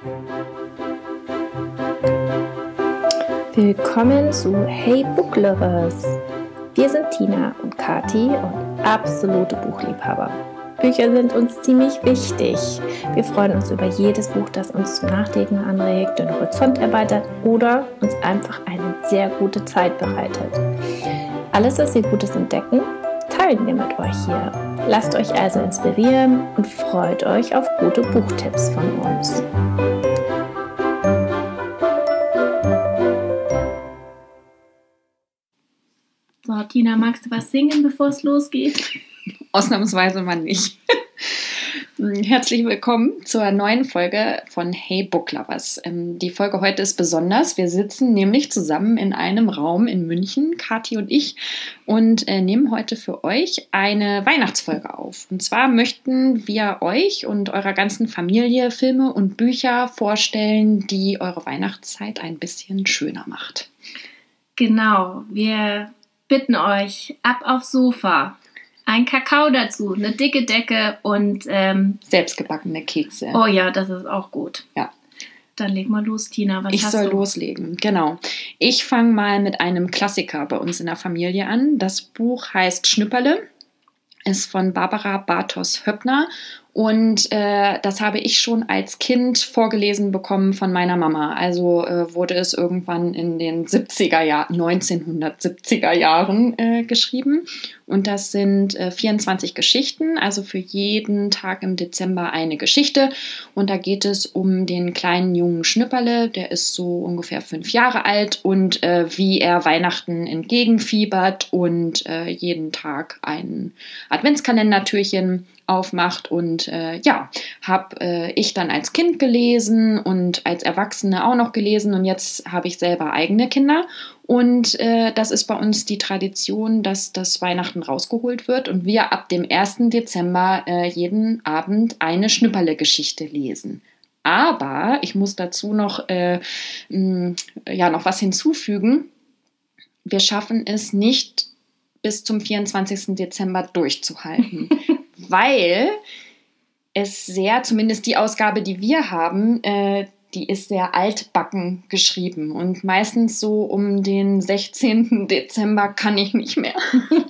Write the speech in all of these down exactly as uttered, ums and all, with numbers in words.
Willkommen zu Hey Book Lovers. Wir sind Tina und Kati und absolute Buchliebhaber. Bücher sind uns ziemlich wichtig. Wir freuen uns über jedes Buch, das uns zum Nachdenken anregt, den Horizont erweitert oder uns einfach eine sehr gute Zeit bereitet. Alles, was wir Gutes entdecken, teilen wir mit euch hier. Lasst euch also inspirieren und freut euch auf gute Buchtipps von uns. So, Tina, magst du was singen, bevor es losgeht? Ausnahmsweise mal nicht. Herzlich willkommen zur neuen Folge von Hey Book Lovers. Die Folge heute ist besonders. Wir sitzen nämlich zusammen in einem Raum in München, Kati und ich, und nehmen heute für euch eine Weihnachtsfolge auf. Und zwar möchten wir euch und eurer ganzen Familie Filme und Bücher vorstellen, die eure Weihnachtszeit ein bisschen schöner macht. Genau, wir bitten euch, ab aufs Sofa, ein Kakao dazu, eine dicke Decke und ähm, selbstgebackene Kekse. Oh ja, das ist auch gut. Ja. Dann leg mal los, Tina. Was ich hast soll du? loslegen, genau. Ich fange mal mit einem Klassiker bei uns in der Familie an. Das Buch heißt Schnüpperle, ist von Barbara Bartos-Höppner. Und äh, das habe ich schon als Kind vorgelesen bekommen von meiner Mama. Also äh, wurde es irgendwann in den siebziger Jahren, neunzehnhundertsiebziger Jahren äh, geschrieben. Und das sind äh, vierundzwanzig Geschichten, also für jeden Tag im Dezember eine Geschichte. Und da geht es um den kleinen jungen Schnüpperle, der ist so ungefähr fünf Jahre alt und äh, wie er Weihnachten entgegenfiebert und äh, jeden Tag ein Adventskalendertürchen aufmacht. Und äh, ja, habe äh, ich dann als Kind gelesen und als Erwachsene auch noch gelesen und jetzt habe ich selber eigene Kinder und äh, das ist bei uns die Tradition, dass das Weihnachten rausgeholt wird und wir ab dem ersten Dezember äh, jeden Abend eine Schnüpperle-Geschichte lesen. Aber ich muss dazu noch, äh, mh, ja, noch was hinzufügen. Wir schaffen es nicht bis zum vierundzwanzigsten Dezember durchzuhalten. Weil es sehr, zumindest die Ausgabe, die wir haben, äh, die ist sehr altbacken geschrieben. Und meistens so um den sechzehnten Dezember kann ich nicht mehr.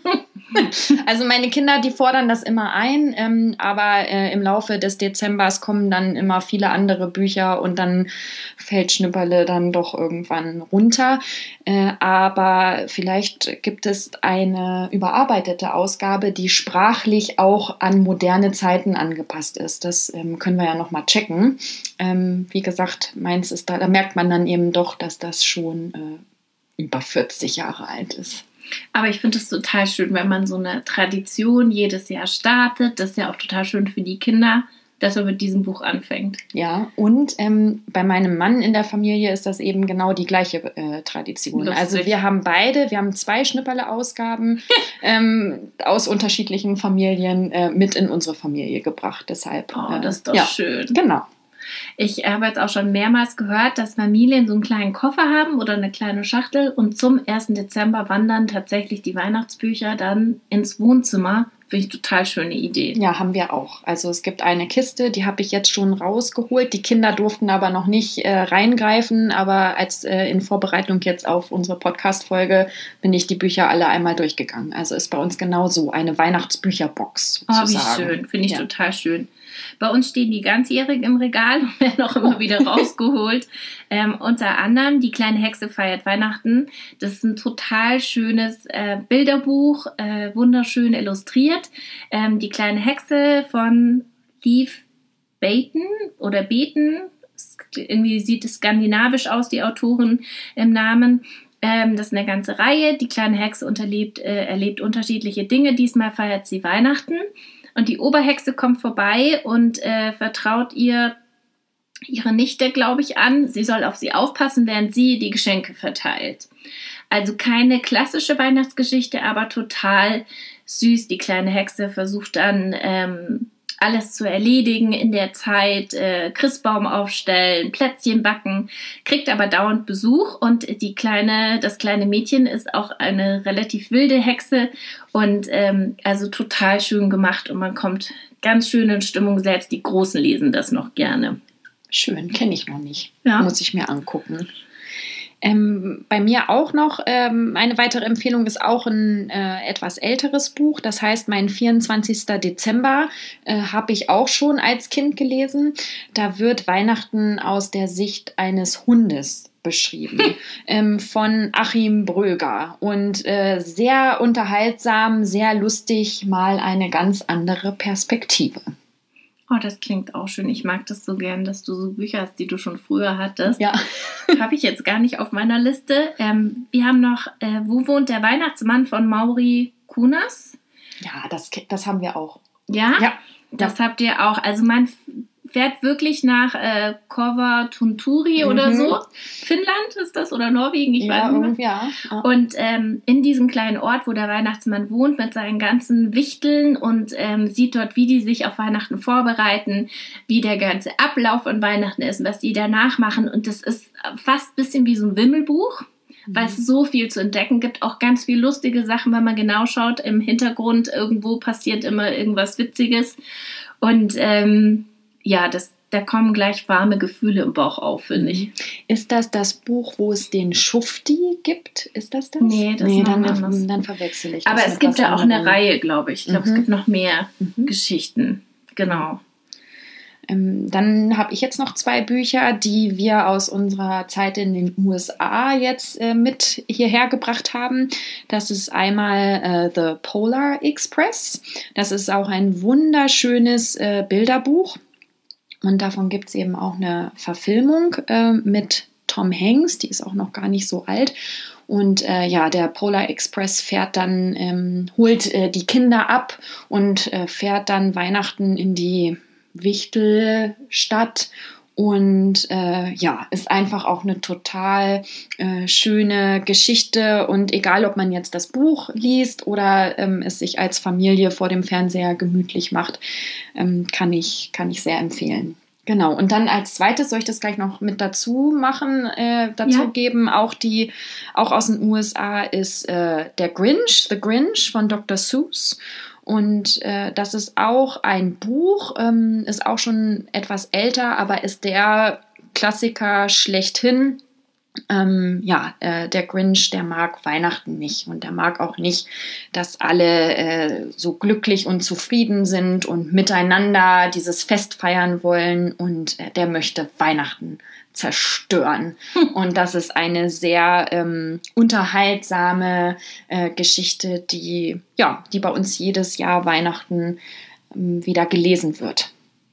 Also meine Kinder, die fordern das immer ein, ähm, aber äh, im Laufe des Dezembers kommen dann immer viele andere Bücher und dann fällt Schnüpperle dann doch irgendwann runter. Äh, aber vielleicht gibt es eine überarbeitete Ausgabe, die sprachlich auch an moderne Zeiten angepasst ist. Das ähm, können wir ja nochmal checken. Ähm, wie gesagt, meins ist da, da merkt man dann eben doch, dass das schon äh, über vierzig Jahre alt ist. Aber ich finde es total schön, wenn man so eine Tradition jedes Jahr startet. Das ist ja auch total schön für die Kinder, dass man mit diesem Buch anfängt. Ja, und ähm, bei meinem Mann in der Familie ist das eben genau die gleiche äh, Tradition. Lustig. Also wir haben beide, wir haben zwei Schnüpperle-Ausgaben ähm, aus unterschiedlichen Familien äh, mit in unsere Familie gebracht. Deshalb. Oh, äh, das ist doch ja, schön. Genau. Ich habe jetzt auch schon mehrmals gehört, dass Familien so einen kleinen Koffer haben oder eine kleine Schachtel und zum ersten Dezember wandern tatsächlich die Weihnachtsbücher dann ins Wohnzimmer. Finde ich total schöne Idee. Ja, haben wir auch. Also es gibt eine Kiste, die habe ich jetzt schon rausgeholt. Die Kinder durften aber noch nicht äh, reingreifen, aber als äh, in Vorbereitung jetzt auf unsere Podcast-Folge bin ich die Bücher alle einmal durchgegangen. Also ist bei uns genauso eine Weihnachtsbücherbox sozusagen. Oh, wie schön. Finde ich ja. total schön. Bei uns stehen die ganzjährig im Regal und werden auch immer wieder rausgeholt. Ähm, unter anderem Die kleine Hexe feiert Weihnachten. Das ist ein total schönes äh, Bilderbuch, äh, wunderschön illustriert. Ähm, Die kleine Hexe von Liv Baten oder Beten. Irgendwie sieht es skandinavisch aus, die Autorin im Namen. Ähm, das ist eine ganze Reihe. Die kleine Hexe unterlebt, äh, erlebt unterschiedliche Dinge. Diesmal feiert sie Weihnachten. Und die Oberhexe kommt vorbei und äh, vertraut ihr ihre Nichte, glaube ich, an. Sie soll auf sie aufpassen, während sie die Geschenke verteilt. Also keine klassische Weihnachtsgeschichte, aber total süß. Die kleine Hexe versucht dann ähm, alles zu erledigen in der Zeit, äh, Christbaum aufstellen, Plätzchen backen, kriegt aber dauernd Besuch und die kleine, das kleine Mädchen ist auch eine relativ wilde Hexe und ähm, also total schön gemacht und man kommt ganz schön in Stimmung, selbst die Großen lesen das noch gerne. Schön, kenne ich noch nicht. Ja. Muss ich mir angucken. Ähm, bei mir auch noch ähm, eine weitere Empfehlung ist auch ein äh, etwas älteres Buch. Das heißt, mein vierundzwanzigster Dezember äh, habe ich auch schon als Kind gelesen. Da wird Weihnachten aus der Sicht eines Hundes beschrieben ähm, von Achim Bröger und äh, sehr unterhaltsam, sehr lustig, mal eine ganz andere Perspektive. Oh, das klingt auch schön. Ich mag das so gern, dass du so Bücher hast, die du schon früher hattest. Ja. Habe ich jetzt gar nicht auf meiner Liste. Ähm, wir haben noch äh, Wo wohnt der Weihnachtsmann von Maury Kunas? Ja, das, das haben wir auch. Ja? Ja. Das habt ihr auch. Also man fährt wirklich nach äh, Korvatunturi mhm. oder so. Finnland ist das oder Norwegen, ich ja, weiß nicht mehr. Ja, ja. Und ähm, in diesem kleinen Ort, wo der Weihnachtsmann wohnt, mit seinen ganzen Wichteln und ähm, sieht dort, wie die sich auf Weihnachten vorbereiten, wie der ganze Ablauf an Weihnachten ist, was die danach machen. Und das ist fast ein bisschen wie so ein Wimmelbuch, mhm. weil es so viel zu entdecken gibt. Auch ganz viel lustige Sachen, wenn man genau schaut. Im Hintergrund irgendwo passiert immer irgendwas Witziges. Und ähm, ja, das, da kommen gleich warme Gefühle im Bauch auf, finde ich. Ist das das Buch, wo es den Schufti gibt? Ist das das? Nee, das nee, ist dann, anders. dann verwechsel ich das. Aber es gibt ja auch eine Reihe, glaube ich. Ich glaube, mhm. es gibt noch mehr mhm. Geschichten. Genau. Ähm, dann habe ich jetzt noch zwei Bücher, die wir aus unserer Zeit in den U S A jetzt äh, mit hierher gebracht haben. Das ist einmal äh, The Polar Express. Das ist auch ein wunderschönes äh, Bilderbuch. Und davon gibt es eben auch eine Verfilmung äh, mit Tom Hanks. Die ist auch noch gar nicht so alt. Und äh, ja, der Polar Express fährt dann, ähm, holt äh, die Kinder ab und äh, fährt dann Weihnachten in die Wichtelstadt und äh, ja, ist einfach auch eine total äh, schöne Geschichte und egal, ob man jetzt das Buch liest oder ähm, es sich als Familie vor dem Fernseher gemütlich macht, ähm, kann ich, kann ich sehr empfehlen. Genau, und dann als zweites, soll ich das gleich noch mit dazu machen, äh, dazu ja. geben, auch die, auch aus den U S A ist äh, der Grinch, The Grinch von Doktor Seuss. Und äh, das ist auch ein Buch, ähm, ist auch schon etwas älter, aber ist der Klassiker schlechthin. Ähm, ja, äh, der Grinch, der mag Weihnachten nicht und der mag auch nicht, dass alle äh, so glücklich und zufrieden sind und miteinander dieses Fest feiern wollen und äh, der möchte Weihnachten zerstören. Und das ist eine sehr ähm, unterhaltsame äh, Geschichte, die, ja, die bei uns jedes Jahr Weihnachten ähm, wieder gelesen wird.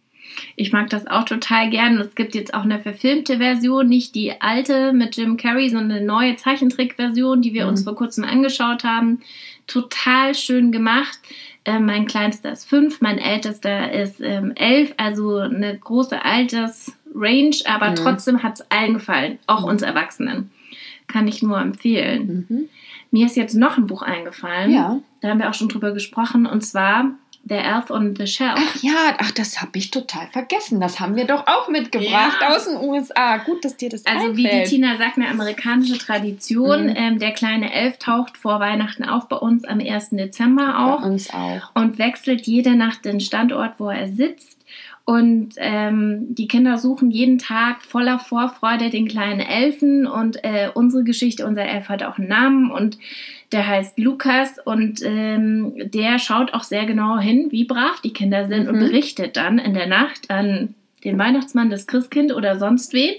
Ich mag das auch total gern. Es gibt jetzt auch eine verfilmte Version, nicht die alte mit Jim Carrey, sondern eine neue Zeichentrickversion, die wir mhm. uns vor kurzem angeschaut haben. Total schön gemacht. Äh, mein Kleinster ist fünf, mein Ältester ist ähm, elf, also eine große Altersrange, aber mhm. trotzdem hat es allen gefallen, auch mhm. uns Erwachsenen. Kann ich nur empfehlen. Mhm. Mir ist jetzt noch ein Buch eingefallen, ja. da haben wir auch schon drüber gesprochen, und zwar The Elf on the Shelf. Ach ja, ach, das habe ich total vergessen. Das haben wir doch auch mitgebracht ja. aus den U S A. Gut, dass dir das Also einfällt. wie die Tina sagt, eine amerikanische Tradition. Mhm. Ähm, der kleine Elf taucht vor Weihnachten auf, bei uns am ersten Dezember auch. Bei uns auch. Und wechselt jede Nacht den Standort, wo er sitzt. Und ähm, die Kinder suchen jeden Tag voller Vorfreude den kleinen Elfen. Und äh, unsere Geschichte, unser Elf hat auch einen Namen und der heißt Lukas. Und ähm, der schaut auch sehr genau hin, wie brav die Kinder sind, mhm. und berichtet dann in der Nacht an den Weihnachtsmann, das Christkind oder sonst wen.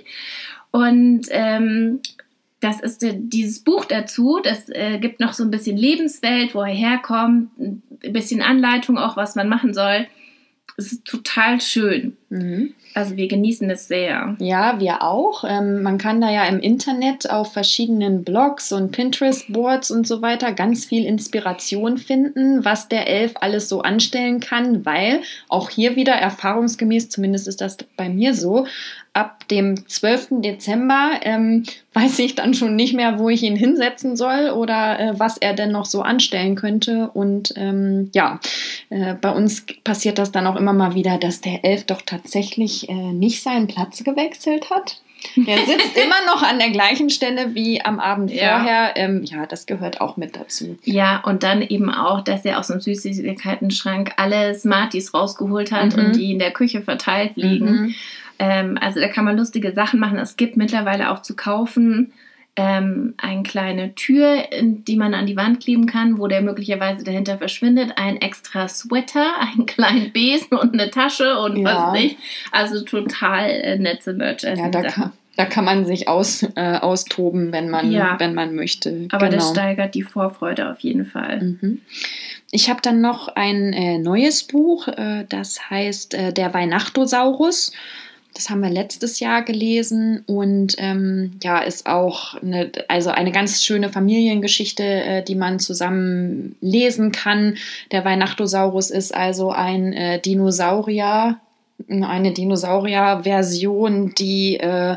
Und ähm, das ist äh, dieses Buch dazu. Das äh, gibt noch so ein bisschen Lebenswelt, wo er herkommt, ein bisschen Anleitung auch, was man machen soll. Es ist total schön. Mhm. Also wir genießen es sehr. Ja, wir auch. Ähm, man kann da ja im Internet auf verschiedenen Blogs und Pinterest-Boards und so weiter ganz viel Inspiration finden, was der Elf alles so anstellen kann, weil auch hier wieder erfahrungsgemäß, zumindest ist das bei mir so, ab dem zwölften Dezember ähm, weiß ich dann schon nicht mehr, wo ich ihn hinsetzen soll oder äh, was er denn noch so anstellen könnte. Und ähm, ja, äh, bei uns passiert das dann auch immer mal wieder, dass der Elf doch tatsächlich äh, nicht seinen Platz gewechselt hat. Der sitzt immer noch an der gleichen Stelle wie am Abend Ja. vorher. Ähm, ja, das gehört auch mit dazu. Ja, und dann eben auch, dass er aus dem Süßigkeiten-Schrank alle Smarties rausgeholt hat Mhm. und die in der Küche verteilt liegen. Mhm. Ähm, also da kann man lustige Sachen machen. Es gibt mittlerweile auch zu kaufen ähm, eine kleine Tür, in die man an die Wand kleben kann, wo der möglicherweise dahinter verschwindet. Ein extra Sweater, einen kleinen Besen und eine Tasche und Ja. was weiß ich. Also total äh, nette Merchandise. Ja, da kann, da kann man sich aus, äh, austoben, wenn man, Ja. wenn man möchte. Aber das Genau. steigert die Vorfreude auf jeden Fall. Mhm. Ich habe dann noch ein äh, neues Buch, äh, das heißt äh, Der Weihnachtosaurus. Das haben wir letztes Jahr gelesen und ähm, ja, ist auch eine, also eine ganz schöne Familiengeschichte, äh, die man zusammen lesen kann. Der Weihnachtosaurus ist also ein äh, Dinosaurier, eine Dinosaurier-Version, die äh,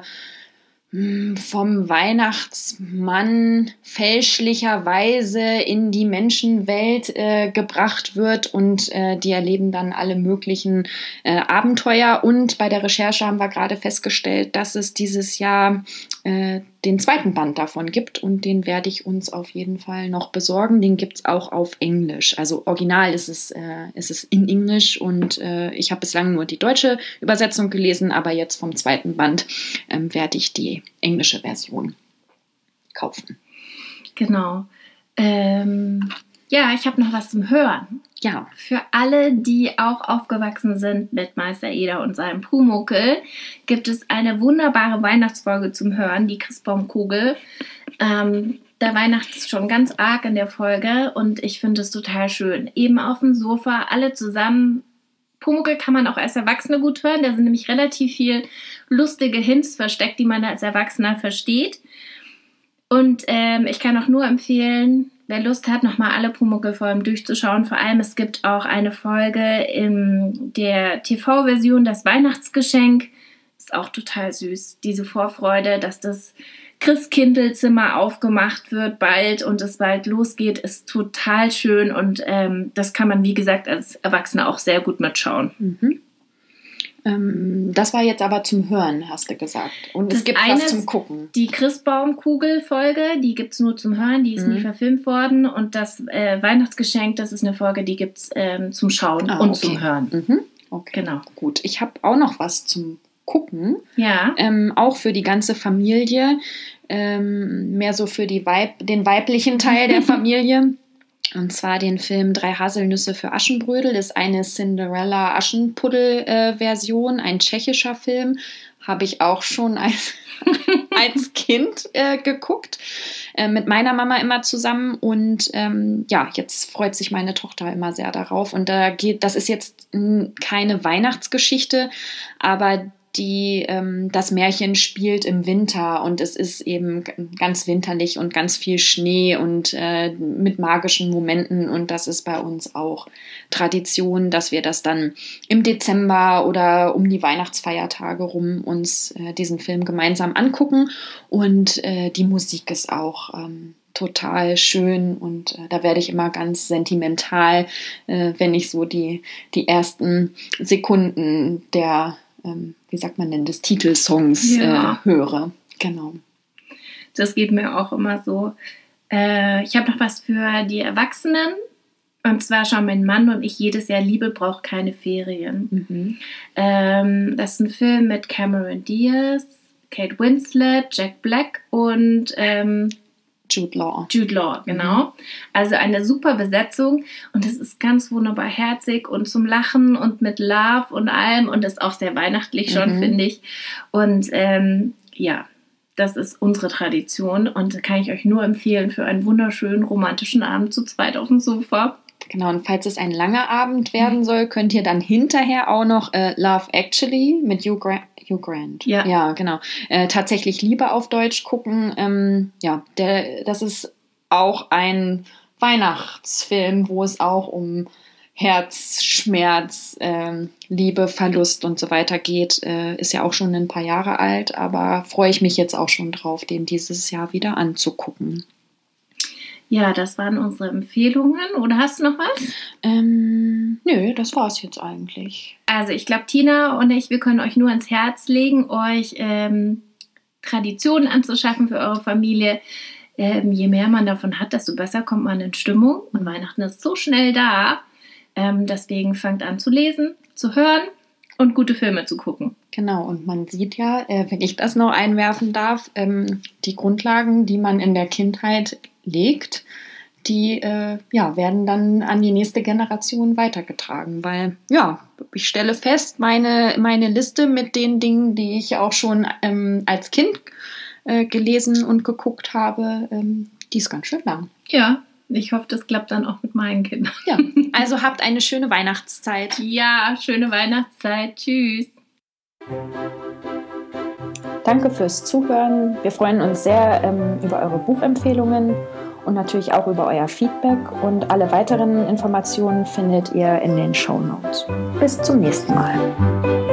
vom Weihnachtsmann fälschlicherweise in die Menschenwelt äh, gebracht wird und äh, die erleben dann alle möglichen äh, Abenteuer. Und bei der Recherche haben wir gerade festgestellt, dass es dieses Jahr äh, den zweiten Band davon gibt und den werde ich uns auf jeden Fall noch besorgen. Den gibt es auch auf Englisch. Also original ist es, äh, ist es in Englisch und äh, ich habe bislang nur die deutsche Übersetzung gelesen, aber jetzt vom zweiten Band ähm, werde ich die englische Version kaufen. Genau. Ähm, ja, ich habe noch was zum Hören. Ja. Für alle, die auch aufgewachsen sind mit Meister Eder und seinem Pumuckl, gibt es eine wunderbare Weihnachtsfolge zum Hören, die Christbaumkugel. Ähm, da weihnachts es schon ganz arg in der Folge und ich finde es total schön. Eben auf dem Sofa, alle zusammen. Pumuckl kann man auch als Erwachsene gut hören. Da sind nämlich relativ viel lustige Hints versteckt, die man als Erwachsener versteht. Und ähm, ich kann auch nur empfehlen, wer Lust hat, nochmal alle Pumuckl-Folgen durchzuschauen. Vor allem, es gibt auch eine Folge in der T V-Version, das Weihnachtsgeschenk. Ist auch total süß. Diese Vorfreude, dass das Christkindlzimmer aufgemacht wird bald und es bald losgeht, ist total schön. Und ähm, das kann man, wie gesagt, als Erwachsener auch sehr gut mitschauen. Mhm. Ähm, das war jetzt aber zum Hören, hast du gesagt. Und Das es gibt eine was zum ist Gucken. Die Christbaumkugel-Folge, die gibt es nur zum Hören, die ist Mhm. nie verfilmt worden. Und das äh, Weihnachtsgeschenk, das ist eine Folge, die gibt es ähm, zum Schauen Ah, und okay. zum Hören. Mhm. Okay. Genau. Gut, ich habe auch noch was zum Gucken. Ja. Ähm, auch für die ganze Familie. Ähm, mehr so für die Weib- den weiblichen Teil der Familie. Und zwar den Film Drei Haselnüsse für Aschenbrödel. Das ist eine Cinderella-Aschenpuddel-Version, ein tschechischer Film. Habe ich auch schon als, als Kind äh, geguckt. Äh, mit meiner Mama immer zusammen. Und ähm, ja, jetzt freut sich meine Tochter immer sehr darauf. Und da geht, das ist jetzt mh, keine Weihnachtsgeschichte, aber die, ähm, das Märchen spielt im Winter und es ist eben g- ganz winterlich und ganz viel Schnee und äh, mit magischen Momenten und das ist bei uns auch Tradition, dass wir das dann im Dezember oder um die Weihnachtsfeiertage rum uns äh, diesen Film gemeinsam angucken und äh, die Musik ist auch ähm, total schön und äh, da werde ich immer ganz sentimental, äh, wenn ich so die, die ersten Sekunden der ähm, wie sagt man denn, des Titelsongs Ja. äh, höre. Genau. Das geht mir auch immer so. Äh, ich habe noch was für die Erwachsenen. Und zwar schauen mein Mann und ich jedes Jahr Liebe braucht keine Ferien. Mhm. Ähm, das ist ein Film mit Cameron Diaz, Kate Winslet, Jack Black und ähm, Jude Law. Jude Law, genau. Also eine super Besetzung und es ist ganz wunderbar herzig und zum Lachen und mit Love und allem und ist auch sehr weihnachtlich schon, Mhm. finde ich. Und ähm, ja, das ist unsere Tradition und kann ich euch nur empfehlen für einen wunderschönen romantischen Abend zu zweit auf dem Sofa. Genau, und falls es ein langer Abend werden soll, könnt ihr dann hinterher auch noch äh, Love Actually mit Hugh Grant, Hugh Grant. Ja. ja genau. Äh, tatsächlich Liebe auf Deutsch gucken. Ähm, ja, der, das ist auch ein Weihnachtsfilm, wo es auch um Herz, Schmerz, ähm, Liebe, Verlust und so weiter geht. Äh, ist ja auch schon ein paar Jahre alt, aber freue ich mich jetzt auch schon drauf, den dieses Jahr wieder anzugucken. Ja, das waren unsere Empfehlungen. Oder hast du noch was? Ähm, nö, das war's jetzt eigentlich. Also ich glaube, Tina und ich, wir können euch nur ans Herz legen, euch ähm, Traditionen anzuschaffen für eure Familie. Ähm, je mehr man davon hat, desto besser kommt man in Stimmung. Und Weihnachten ist so schnell da. Ähm, deswegen fangt an zu lesen, zu hören und gute Filme zu gucken. Genau, und man sieht ja, äh, wenn ich das noch einwerfen darf, ähm, die Grundlagen, die man in der Kindheit legt, die äh, ja, werden dann an die nächste Generation weitergetragen. Weil, ja, ich stelle fest, meine, meine Liste mit den Dingen, die ich auch schon ähm, als Kind äh, gelesen und geguckt habe, ähm, die ist ganz schön lang. Ja, ich hoffe, das klappt dann auch mit meinen Kindern. Ja, also habt eine schöne Weihnachtszeit. Ja, schöne Weihnachtszeit. Tschüss. Danke fürs Zuhören. Wir freuen uns sehr ähm, über eure Buchempfehlungen und natürlich auch über euer Feedback. Und alle weiteren Informationen findet ihr in den Shownotes. Bis zum nächsten Mal.